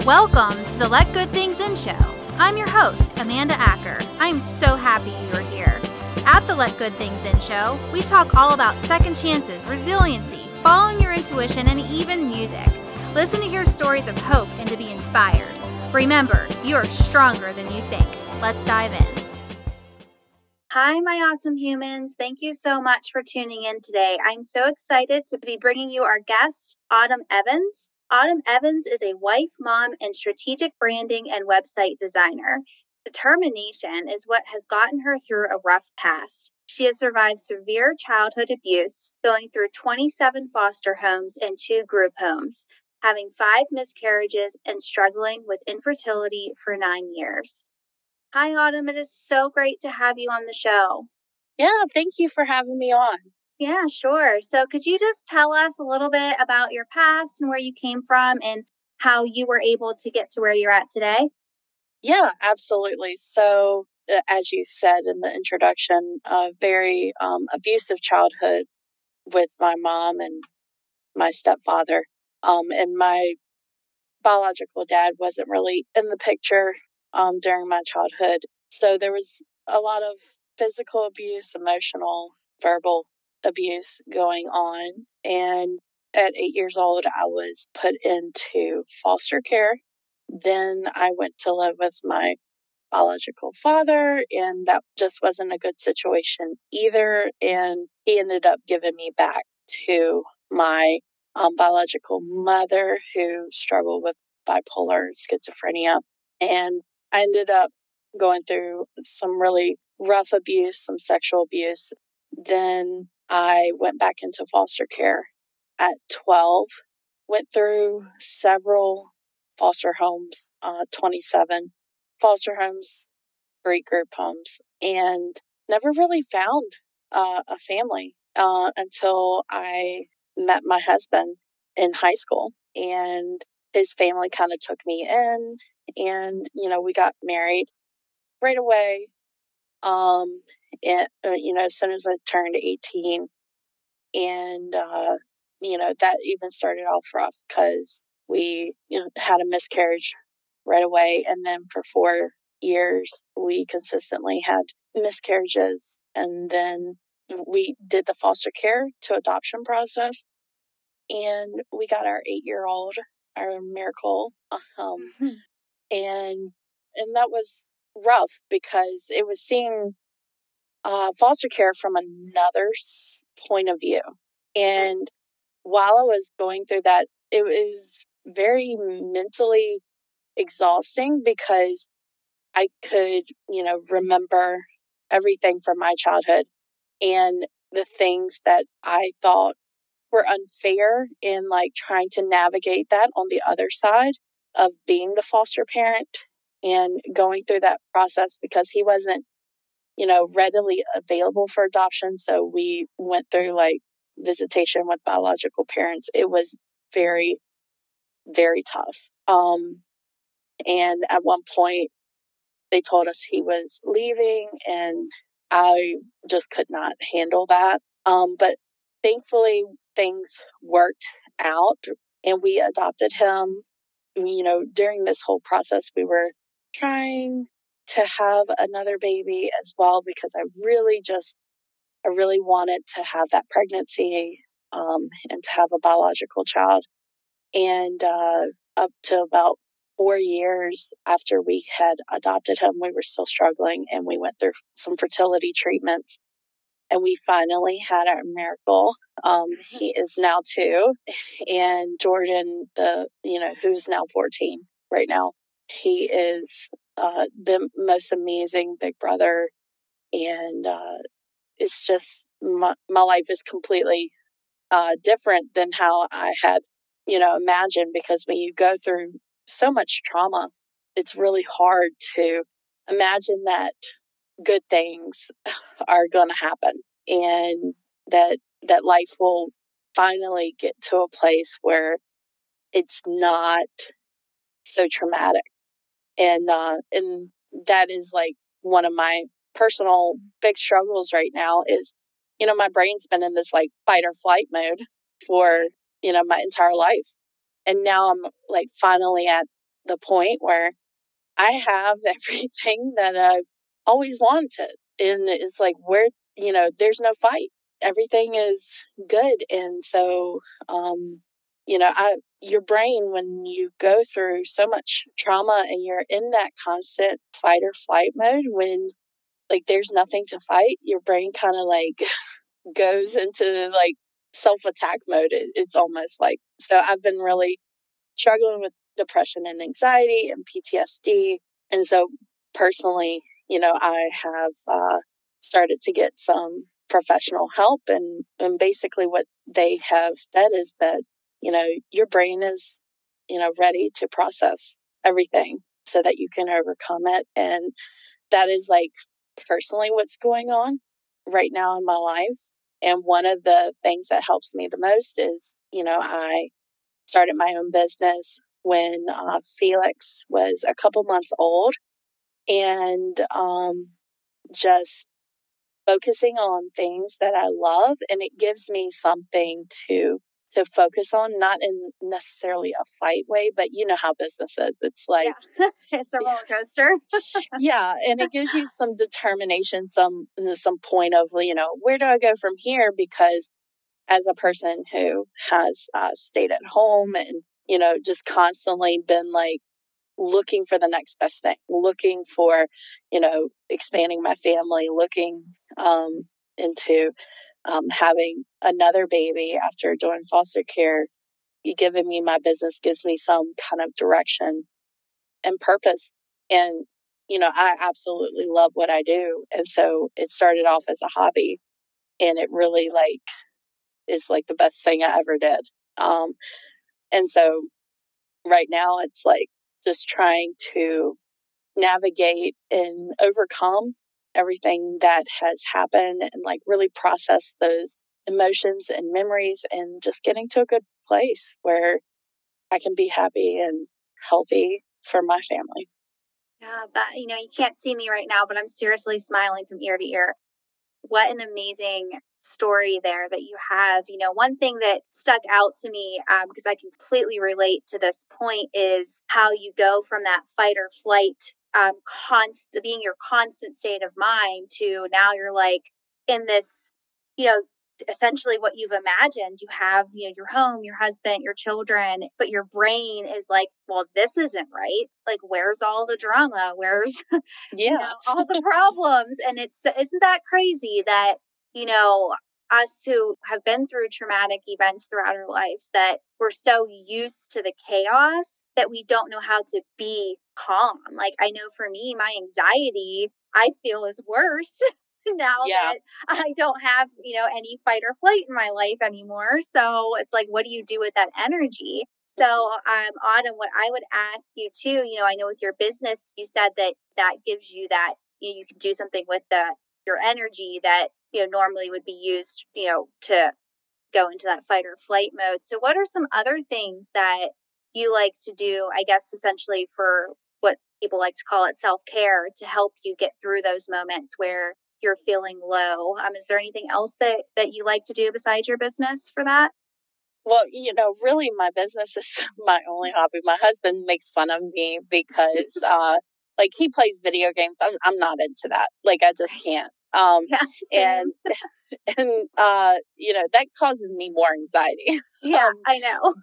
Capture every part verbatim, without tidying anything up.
Welcome to the Let Good Things In show. I'm your host, Amanda Acker. I am so happy you're here. At the Let Good Things In show, we talk all about second chances, resiliency, following your intuition, and even music. Listen to hear stories of hope and to be inspired. Remember, you are stronger than you think. Let's dive in. Hi, my awesome humans. Thank you so much for tuning in today. I'm so excited to be bringing you our guest, Autumn Evans. Autumn Evans is a wife, mom, and strategic branding and website designer. Determination is what has gotten her through a rough past. She has survived severe childhood abuse, going through twenty-seven foster homes and two group homes, having five miscarriages, and struggling with infertility for nine years. Hi, Autumn. It is so great to have you on the show. Yeah, thank you for having me on. Yeah, sure. So could you just tell us a little bit about your past and where you came from and how you were able to get to where you're at today? Yeah, absolutely. So, uh, as you said in the introduction, a very um, abusive childhood with my mom and my stepfather. Um, and my biological dad wasn't really in the picture um, during my childhood. So, there was a lot of physical abuse, emotional, verbal abuse going on. And at eight years old, I was put into foster care. Then I went to live with my biological father, and that just wasn't a good situation either. And he ended up giving me back to my um, biological mother, who struggled with bipolar and schizophrenia. And I ended up going through some really rough abuse, some sexual abuse. Then I went back into foster care at twelve, went through several foster homes, uh, twenty-seven foster homes, three group homes, and never really found uh, a family uh, until I met my husband in high school. And his family kind of took me in, and, you know, we got married right away. Um, and, uh, you know, as soon as I turned eighteen, and, uh, you know, that even started off rough because we, you know, had a miscarriage right away. And then for four years, we consistently had miscarriages. And then we did the foster care to adoption process. And we got our eight year old, our miracle. Um, Mhm. and, and that was rough because it was seeing uh, foster care from another s- point of view. And while I was going through that, it was very mentally exhausting because I could, you know, remember everything from my childhood and the things that I thought were unfair in like trying to navigate that on the other side of being the foster parent and going through that process because he wasn't, you know, readily available for adoption. So we went through like visitation with biological parents. It was very, very tough. Um, and at one point, they told us he was leaving, and I just could not handle that. Um, but thankfully, things worked out, and we adopted him. You know, during this whole process, we were trying to have another baby as well because I really just, I really wanted to have that pregnancy um, and to have a biological child. And uh, up to about four years after we had adopted him, we were still struggling, and we went through some fertility treatments. And we finally had our miracle. Um, he is now two, and Jordan, the you know who's now fourteen right now, he is uh, the most amazing big brother, and uh, it's just my, my life is completely uh, different than how I had, you know, imagined. Because when you go through so much trauma, it's really hard to imagine that good things are going to happen and that that life will finally get to a place where it's not so traumatic. And uh, and that is like one of my personal big struggles right now is, you know, my brain's been in this like fight or flight mode for, you know, my entire life. And now I'm like finally at the point where I have everything that I've always wanted. And it's like, where, you know, there's no fight. Everything is good. And so, um, you know, I, your brain, when you go through so much trauma and you're in that constant fight or flight mode, when like there's nothing to fight, your brain kind of like goes into like self attack mode. It, it's almost like, so I've been really struggling with depression and anxiety and P T S D. And so personally, you know, I have uh, started to get some professional help. And, and basically what they have said is that, you know, your brain is, you know, ready to process everything so that you can overcome it. And that is like personally what's going on right now in my life. And one of the things that helps me the most is, you know, I started my own business when uh, Felix was a couple months old, and um, just focusing on things that I love, and it gives me something to to focus on, not in necessarily a fight way, but you know how business is. It's like, yeah. It's a roller coaster. yeah, and it gives you some determination, some some point of, you know, where do I go from here? Because as a person who has uh, stayed at home and, you know, just constantly been like looking for the next best thing, looking for, you know, expanding my family, looking um, into um, having another baby after doing foster care, you giving me my business gives me some kind of direction and purpose. And, you know, I absolutely love what I do. And so it started off as a hobby, and it really like is like the best thing I ever did. Um, and so right now it's like just trying to navigate and overcome everything that has happened and like really process those emotions and memories and just getting to a good place where I can be happy and healthy for my family. Yeah, that, you know, you can't see me right now, but I'm seriously smiling from ear to ear. What an amazing story there that you have. You know, one thing that stuck out to me, um, because I completely relate to this point, is how you go from that fight or flight, um, const being your constant state of mind, to now you're like in this, you know, essentially what you've imagined. You have, you know, your home, your husband, your children, but your brain is like, well, this isn't right. Like, where's all the drama? Where's you Yeah. know, all the problems. And it's, isn't that crazy that, you know, us who have been through traumatic events throughout our lives, that we're so used to the chaos that we don't know how to be calm. Like, I know for me, my anxiety, I feel, is worse now Yeah. that I don't have, you know, any fight or flight in my life anymore. So it's like, what do you do with that energy? So, um, Autumn, what I would ask you too, you know, I know with your business, you said that that gives you that, you know, you can do something with the your energy that, you know, normally would be used, you know, to go into that fight or flight mode. So, what are some other things that you like to do, I guess, essentially for what people like to call it self care, to help you get through those moments where you're feeling low? Um, is there anything else that that you like to do besides your business for that? Well, you know, really, my business is my only hobby. My husband makes fun of me because, uh, like, he plays video games. I'm I'm not into that. Like, I just can't. Um, Yeah, same. and and uh, you know, that causes me more anxiety. Yeah, um, I know.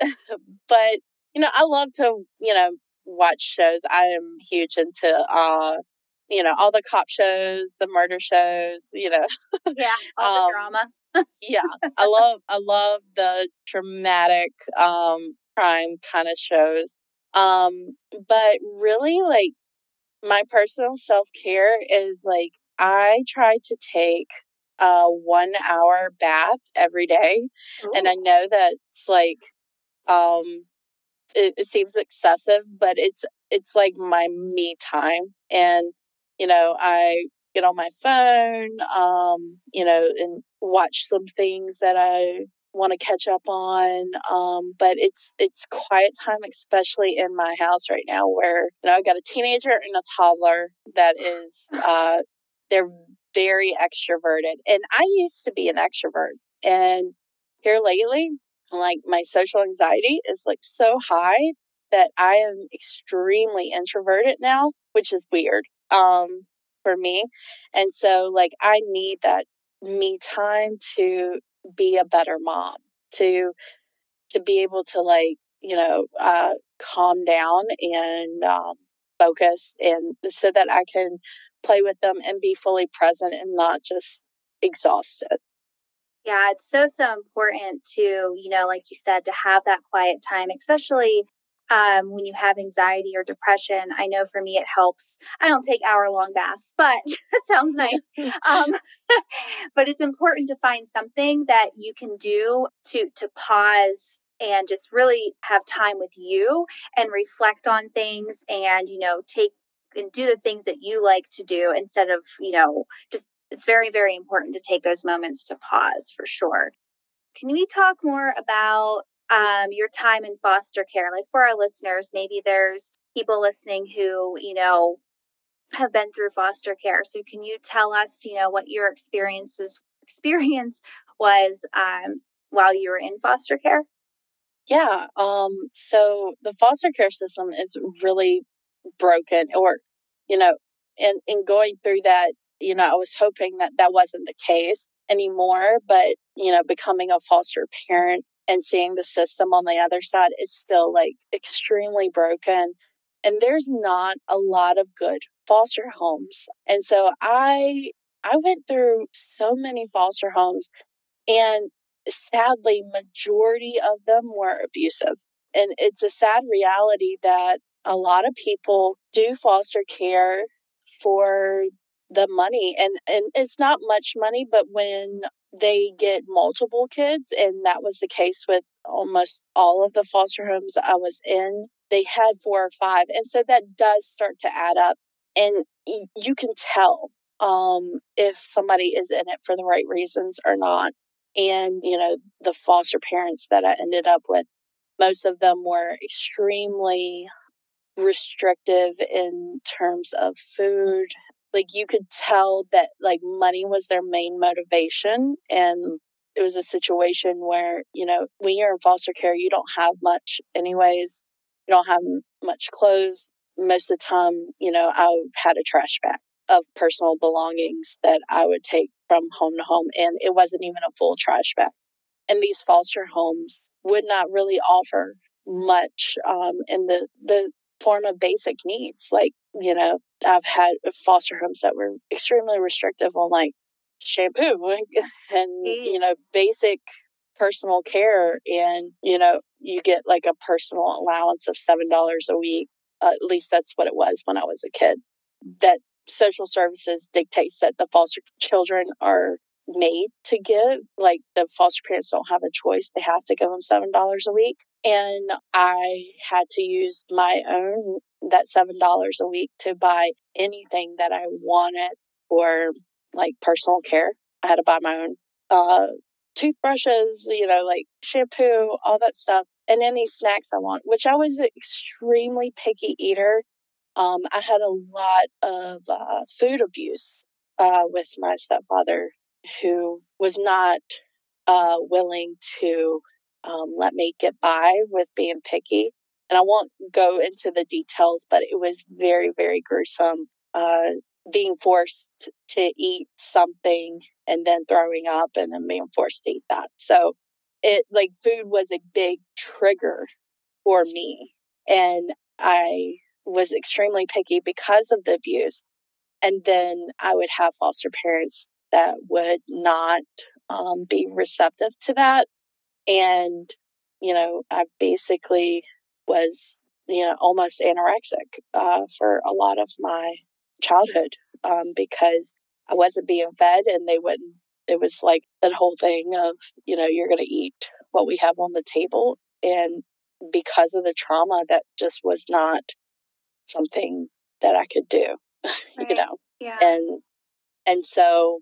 but you know, I love to, you know, watch shows. I am huge into, uh, you know, all the cop shows, the murder shows. You know, Yeah, all the um, drama. yeah, I love I love the dramatic um crime kind of shows. Um but really like my personal self-care is like I try to take a one hour bath every day, and I Ooh. know that's like um it, it seems excessive, but it's it's like my me time. And you know, I get on my phone, um, you know, and watch some things that I want to catch up on. Um, but it's it's quiet time, especially in my house right now, where you know I got a teenager and a toddler that is uh, they're very extroverted, and I used to be an extrovert, and here lately like my social anxiety is like so high that I am extremely introverted now, which is weird um, for me. And so, like, I need that me time to be a better mom, to to be able to, like, you know, uh, calm down and um, focus, and so that I can play with them and be fully present and not just exhausted. Yeah, it's so, so important to, you know, like you said, to have that quiet time, especially um, when you have anxiety or depression. I know for me, it helps. I don't take hour long baths, but it sounds nice. Um, but it's important to find something that you can do to to pause and just really have time with you and reflect on things and, you know, take and do the things that you like to do instead of, you know, just it's very, very important to take those moments to pause for sure. Can we talk more about um, your time in foster care? Like for our listeners, maybe there's people listening who, you know, have been through foster care. So can you tell us, you know, what your experiences experience was um, while you were in foster care? Yeah. Um, so the foster care system is really broken, or, you know, in, in going through that, you know, I was hoping that that wasn't the case anymore, but, you know, becoming a foster parent and seeing the system on the other side is still like extremely broken. And there's not a lot of good foster homes. And so I, I went through so many foster homes, and sadly, majority of them were abusive. And it's a sad reality that a lot of people do foster care for the money. And, and it's not much money, but when they get multiple kids, and that was the case with almost all of the foster homes I was in, they had four or five. And so that does start to add up. And y- you can tell um, if somebody is in it for the right reasons or not. And, you know, the foster parents that I ended up with, most of them were extremely restrictive in terms of food. Like you could tell that like money was their main motivation. And it was a situation where, you know, when you're in foster care, you don't have much anyways. You don't have m- much clothes. Most of the time, you know, I had a trash bag of personal belongings that I would take from home to home. And it wasn't even a full trash bag. And these foster homes would not really offer much um, in the, the form of basic needs. Like, you know, I've had foster homes that were extremely restrictive on like shampoo and, and you know, Jeez. basic personal care. And, you know, you get like a personal allowance of seven dollars a week. Uh, at least that's what it was when I was a kid. That social services dictates that the foster children are made to give. Like the foster parents don't have a choice. They have to give them seven dollars a week. And I had to use my own, that seven dollars a week to buy anything that I wanted for like personal care. I had to buy my own uh, toothbrushes, you know, like shampoo, all that stuff. And any snacks I want, which I was an extremely picky eater. um, I had a lot of uh, food abuse uh, with my stepfather, who was not uh, willing to um, let me get by with being picky. And I won't go into the details, but it was very, very gruesome. Uh, being forced to eat something and then throwing up and then being forced to eat that. So it like food was a big trigger for me. And I was extremely picky because of the abuse. And then I would have foster parents that would not um, be receptive to that. And, you know, I basically was, you know, almost anorexic uh, for a lot of my childhood um, because I wasn't being fed, and they wouldn't. It was like that whole thing of, you know, you're going to eat what we have on the table. And because of the trauma, that just was not something that I could do, you Right. know. Yeah. And and so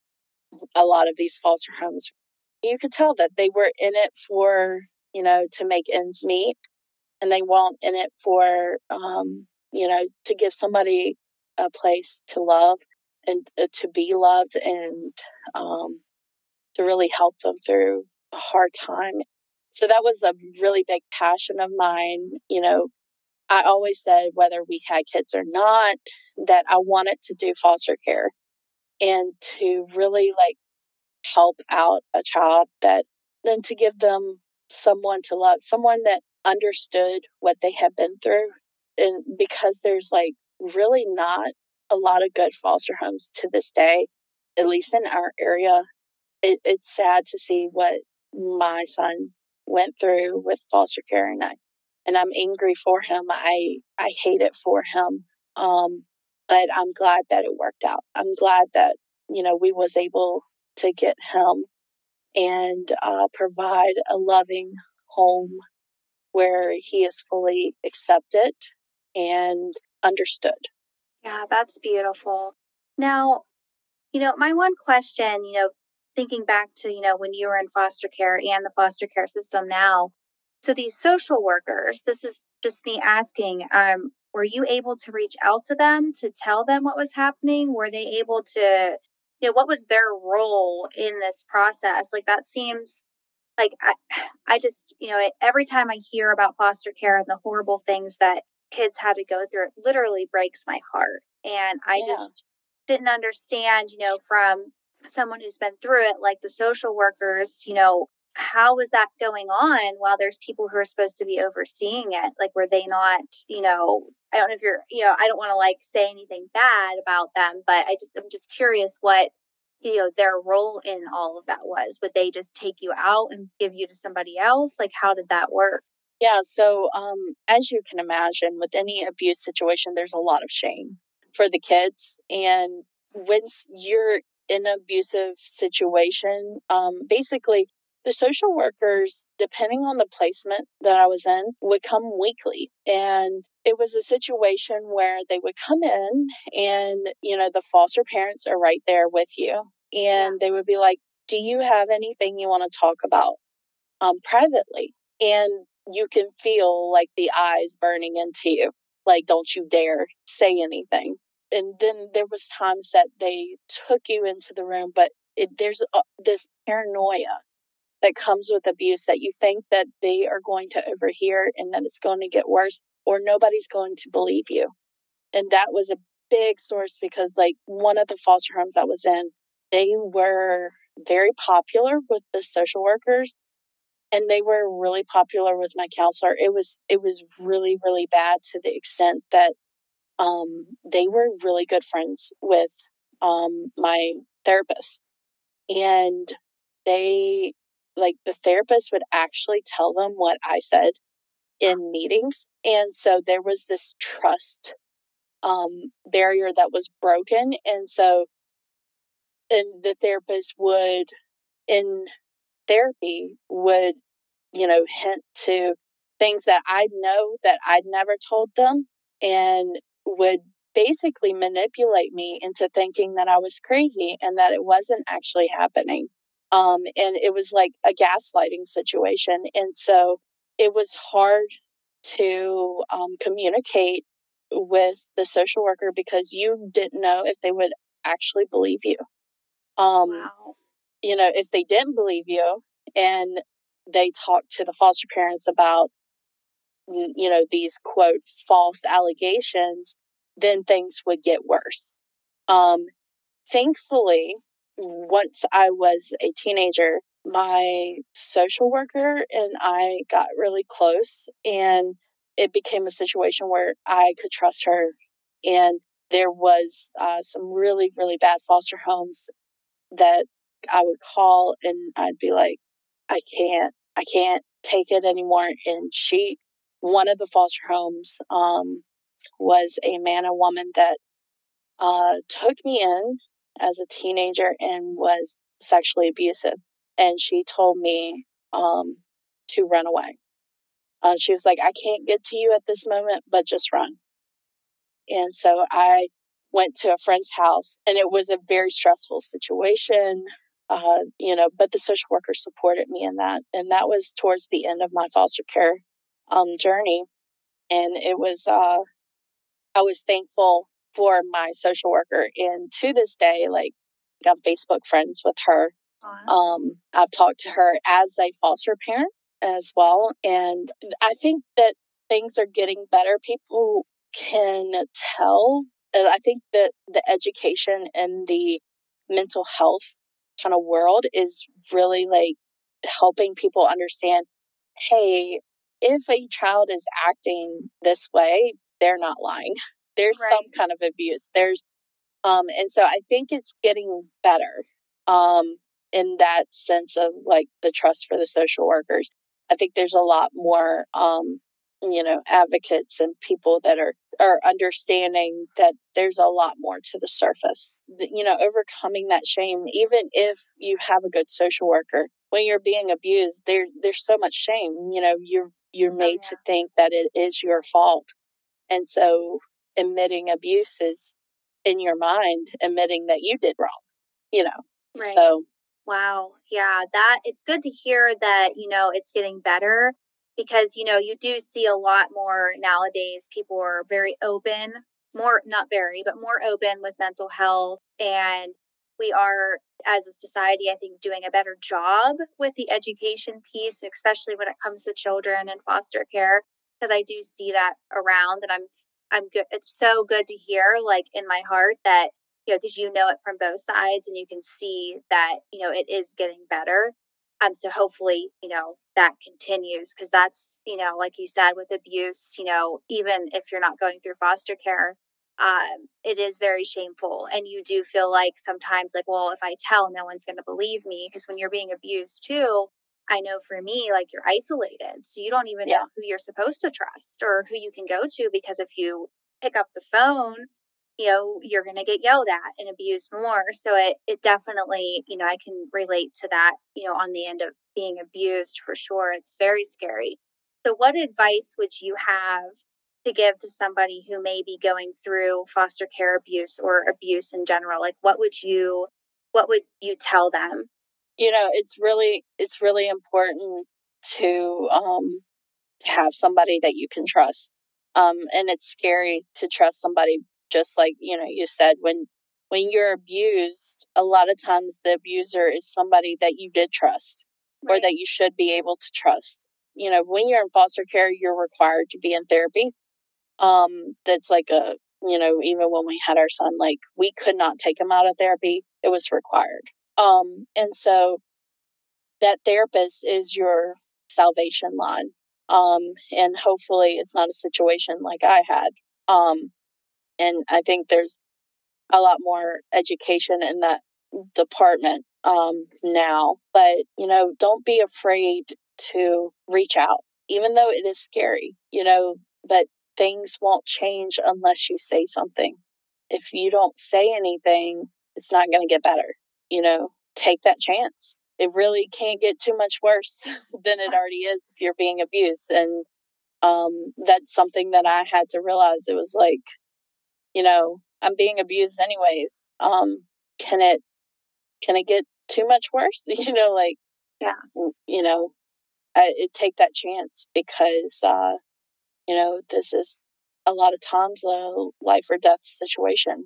a lot of these foster homes, you could tell that they were in it for, you know, to make ends meet, and they weren't in it for, um, you know, to give somebody a place to love and uh, to be loved, and um, to really help them through a hard time. So that was a really big passion of mine, you know, I always said, whether we had kids or not, that I wanted to do foster care and to really like help out a child, that then to give them someone to love, someone that understood what they have been through. And because there's like really not a lot of good foster homes to this day, at least in our area, it, it's sad to see what my son went through with foster care, and I and I'm angry for him. I I hate it for him. Um, but I'm glad that it worked out. I'm glad that you know we was able to get him and uh, provide a loving home where he is fully accepted and understood. Yeah, that's beautiful. Now, you know, my one question, you know, thinking back to, you know, when you were in foster care and the foster care system now, so these social workers, this is just me asking, um, were you able to reach out to them to tell them what was happening? Were they able to, you know, what was their role in this process? Like that seems like I, I just, you know, every time I hear about foster care and the horrible things that kids had to go through, it literally breaks my heart. And I Yeah. just didn't understand, you know, from someone who's been through it, like the social workers, you know, how is that going on while there's people who are supposed to be overseeing it? Like, were they not, you know, I don't know if you're, you know, I don't want to like say anything bad about them, but I just, I'm just curious what, you know, their role in all of that was. Would they just take you out and give you to somebody else? Like, how did that work? Yeah, so um, as you can imagine, with any abuse situation, there's a lot of shame for the kids. And when s- you're in an abusive situation, um, basically, the social workers, depending on the placement that I was in, would come weekly. And it was a situation where they would come in and, you know, the foster parents are right there with you. And they would be like, do you have anything you want to talk about um, privately? And you can feel like the eyes burning into you, like, don't you dare say anything. And then there was times that they took you into the room, but it, there's uh, this paranoia that comes with abuse, that you think that they are going to overhear and that it's going to get worse, or nobody's going to believe you. And that was a big source, because like one of the foster homes I was in, they were very popular with the social workers, and they were really popular with my counselor. It was it was really, really bad, to the extent that um, they were really good friends with um, my therapist. And they, like, the therapist would actually tell them what I said in meetings. And so there was this trust um, barrier that was broken. And so, and the therapist would, in therapy, would, you know, hint to things that I know that I'd never told them, and would basically manipulate me into thinking that I was crazy and that it wasn't actually happening. Um, and it was like a gaslighting situation. And so it was hard to um, communicate with the social worker, because you didn't know if they would actually believe you. Um, Wow. you know, if they didn't believe you and they talked to the foster parents about, you know, these quote false allegations, then things would get worse. Um, thankfully, once I was a teenager, my social worker and I got really close, and it became a situation where I could trust her. And there was uh, some really, really bad foster homes that I would call, and I'd be like, I can't, I can't take it anymore. And she, one of the foster homes, um, was a man and woman that uh, took me in as a teenager and was sexually abusive. And she told me um, to run away. Uh, she was like, I can't get to you at this moment, but just run. And so I went to a friend's house, and it was a very stressful situation, uh, you know, but the social worker supported me in that. And that was towards the end of my foster care um, journey. And it was, uh, I was thankful for my social worker. And to this day, like, I'm Facebook friends with her. Um, I've talked to her as a foster parent as well. And I think that things are getting better. People can tell. And I think that the education and the mental health kind of world is really like helping people understand, hey, if a child is acting this way, they're not lying. There's Right. some kind of abuse. There's um and so I think it's getting better um in that sense of like the trust for the social workers. I think there's a lot more um you know advocates and people that are are understanding that there's a lot more to the surface. That, you know, overcoming that shame, even if you have a good social worker, when you're being abused, there's there's so much shame. You know, you're you're Oh, made yeah. to think that it is your fault. And so admitting abuse is in your mind, admitting that you did wrong, you know. Right. So Wow. Yeah, that it's good to hear that, you know, it's getting better because, you know, you do see a lot more nowadays. People are very open, more, not very, but more open with mental health. And we are, as a society, I think, doing a better job with the education piece, especially when it comes to children and foster care, because I do see that around and I'm, I'm good. It's so good to hear, like in my heart, that you know, because you know it from both sides and you can see that, you know, it is getting better. Um, so hopefully, you know, that continues because that's, you know, like you said, with abuse, you know, even if you're not going through foster care, um, it is very shameful. And you do feel like sometimes, like, well, if I tell, no one's going to believe me. Because when you're being abused too, I know for me, like, you're isolated. So you don't even know yeah, who you're supposed to trust or who you can go to because if you pick up the phone, you know, you're going to get yelled at and abused more. So it, it definitely, you know, I can relate to that, you know, on the end of being abused for sure. It's very scary. So what advice would you have to give to somebody who may be going through foster care abuse or abuse in general? Like what would you, what would you tell them? you know, it's really it's really important to um to have somebody that you can trust. Um and it's scary to trust somebody, just like, you know, you said, when when you're abused, a lot of times the abuser is somebody that you did trust or Right. that you should be able to trust. You know, when you're in foster care, you're required to be in therapy. Um, that's like a, you know, even when we had our son, like we could not take him out of therapy. It was required. Um, and so that therapist is your salvation line. Um, and hopefully it's not a situation like I had. Um, and I think there's a lot more education in that department um, now. But, you know, don't be afraid to reach out, even though it is scary, you know, but things won't change unless you say something. If you don't say anything, it's not going to get better. You know, take that chance. It really can't get too much worse than it already is if you're being abused. And um, that's something that I had to realize. It was like, you know, I'm being abused anyways. Um, can it can it get too much worse? You know, like Yeah. you know, I, it take that chance because uh, you know this is a lot of times a life or death situation.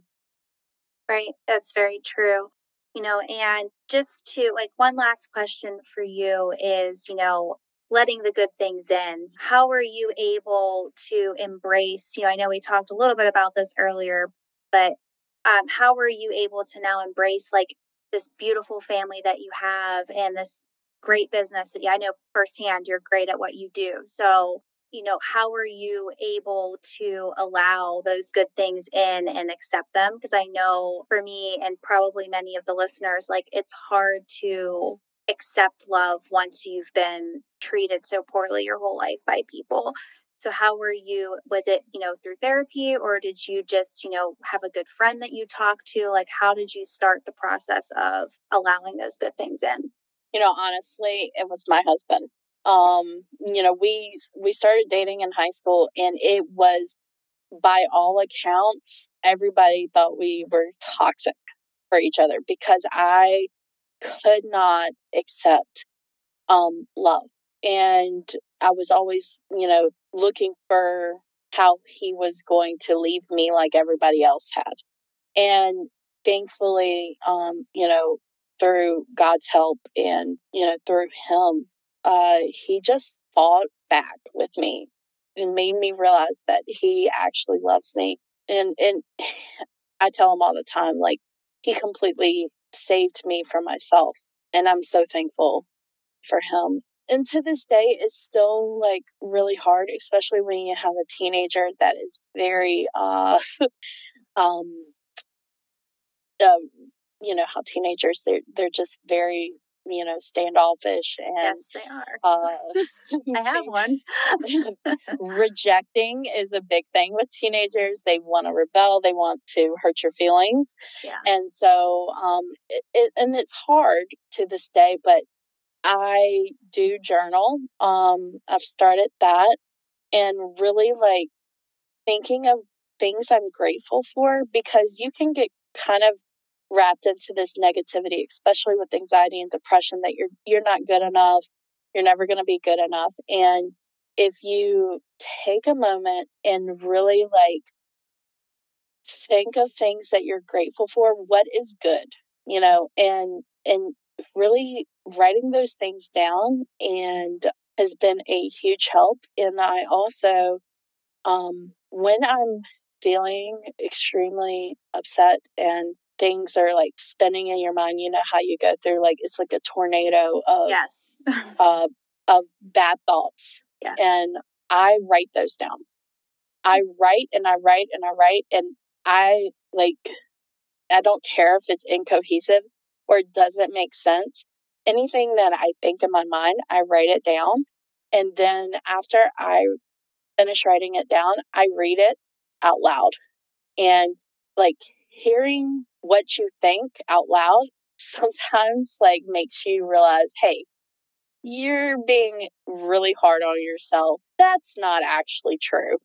Right. That's very true. You know, and just to like one last question for you is, you know, letting the good things in. How are you able to embrace, you know, I know we talked a little bit about this earlier, but um, how are you able to now embrace like this beautiful family that you have and this great business that yeah, I know firsthand you're great at what you do. So, you know, how are you able to allow those good things in and accept them? Because I know for me and probably many of the listeners, like it's hard to accept love once you've been treated so poorly your whole life by people. So how were you, was it, you know, through therapy or did you just, you know, have a good friend that you talked to? Like how did you start the process of allowing those good things in? You know, honestly, it was my husband. Um, you know, we we started dating in high school, and it was, by all accounts, everybody thought we were toxic for each other because I could not accept um, love. And I was always, you know, looking for how he was going to leave me like everybody else had. And thankfully, um, you know, through God's help and, you know, through him, uh, he just fought back with me. it made me realize that he actually loves me. And and I tell him all the time, like, he completely saved me from myself. And I'm so thankful for him. And to this day, it's still like really hard, especially when you have a teenager that is very, uh, um, uh, you know, how teenagers, they're, they're just very, you know, standoffish and, Yes, they are. uh, I have one. rejecting is a big thing with teenagers. They want to rebel. They want to hurt your feelings. Yeah. And so, um, it, it, and it's hard to this day, but I do journal. Um, I've started that and really like thinking of things I'm grateful for, because you can get kind of wrapped into this negativity, especially with anxiety and depression, that you're you're not good enough, you're never going to be good enough. And if you take a moment and really like think of things that you're grateful for, what is good, you know, and and really writing those things down and has been a huge help. And I also, um, when I'm feeling extremely upset and things are like spinning in your mind, you know how you go through like it's like a tornado of Yes. uh, of bad thoughts, Yes. and I write those down. I write and I write and I write, and I like I don't care if it's incohesive or it doesn't make sense. Anything that I think in my mind, I write it down, and then after I finish writing it down, I read it out loud. And like hearing what you think out loud sometimes like makes you realize, hey, you're being really hard on yourself. That's not actually true.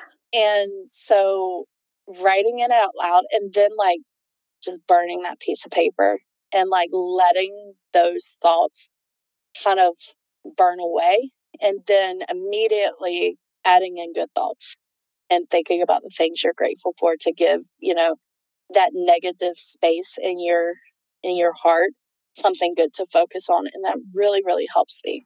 And so writing it out loud and then like just burning that piece of paper and like letting those thoughts kind of burn away, and then immediately adding in good thoughts and thinking about the things you're grateful for to give, you know, that negative space in your in your heart something good to focus on, and that really really helps me.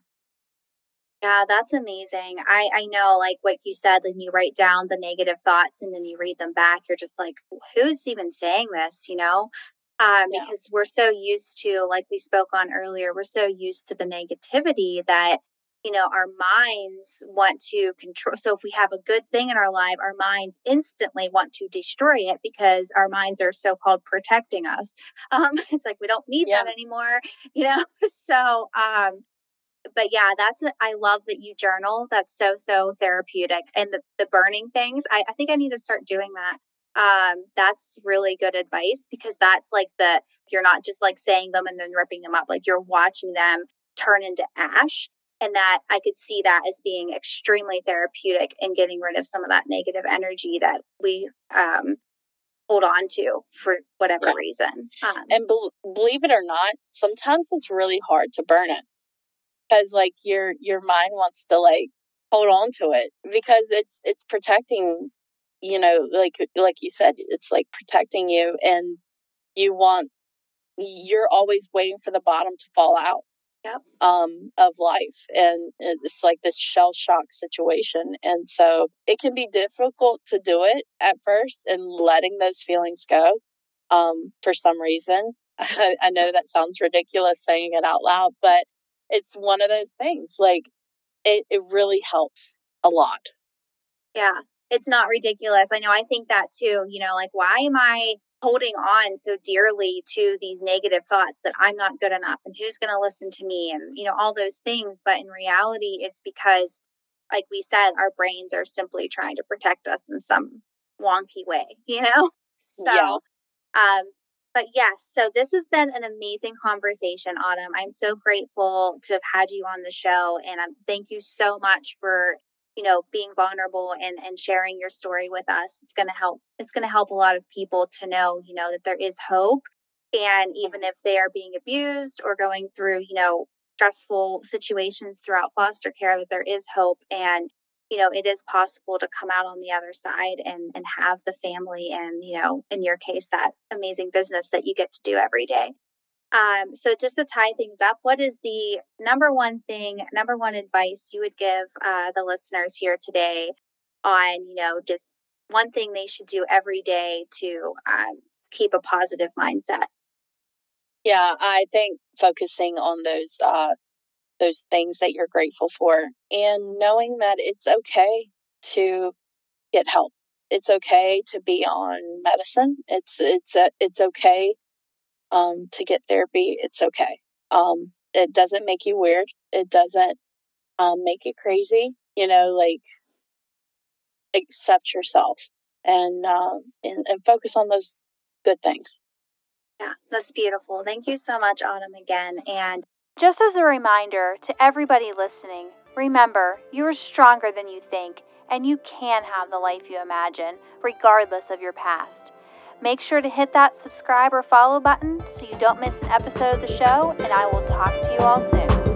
Yeah, that's amazing. I I know, like what you said, when you write down the negative thoughts and then you read them back, you're just like, who's even saying this, you know? Um, Yeah. because we're so used to, like we spoke on earlier, we're so used to the negativity that, you know, our minds want to control. So if we have a good thing in our life, our minds instantly want to destroy it because our minds are so called protecting us. Um, it's like we don't need Yeah. that anymore, you know? So, um, but yeah, that's a, I love that you journal. That's so so therapeutic. And the the burning things, I, I think I need to start doing that. Um, that's really good advice because that's like the you're not just like saying them and then ripping them up. Like you're watching them turn into ash. And that I could see that as being extremely therapeutic and getting rid of some of that negative energy that we um, hold on to for whatever Yeah. reason. Um, And bel believe it or not, sometimes it's really hard to burn it, because like your your mind wants to like hold on to it because it's it's protecting, you know, like like you said, it's like protecting you, and you want you're always waiting for the bottom to fall out yep. um of life, and it's like this shell shock situation. And so it can be difficult to do it at first and letting those feelings go, um for some reason. I, I know that sounds ridiculous saying it out loud, but it's one of those things like it, it really helps a lot. Yeah, it's not ridiculous. I know I think that too, you know, like why am I holding on so dearly to these negative thoughts that I'm not good enough and who's going to listen to me and you know all those things, but in reality it's because like we said our brains are simply trying to protect us in some wonky way, you know? Yeah. So, um but yes, so this has been an amazing conversation, Autumn. I'm so grateful to have had you on the show and um, thank you so much for you know being vulnerable and and sharing your story with us. It's going to help it's going to help a lot of people to know you know that there is hope, and even if they are being abused or going through you know stressful situations throughout foster care, that there is hope, and you know it is possible to come out on the other side and and have the family and you know in your case that amazing business that you get to do every day. Um, so just to tie things up, what is the number one thing, number one advice you would give uh, the listeners here today on, you know, just one thing they should do every day to um, keep a positive mindset? Yeah, I think focusing on those uh, those things that you're grateful for, and knowing that it's okay to get help. It's okay to be on medicine. It's it's uh, it's okay um, to get therapy. It's okay. Um, it doesn't make you weird. It doesn't um, make you crazy. You know, like accept yourself and um, and, and focus on those good things. Yeah, that's beautiful. Thank you so much, Autumn, again. And just as a reminder to everybody listening, remember, you are stronger than you think, and you can have the life you imagine, regardless of your past. Make sure to hit that subscribe or follow button so you don't miss an episode of the show, and I will talk to you all soon.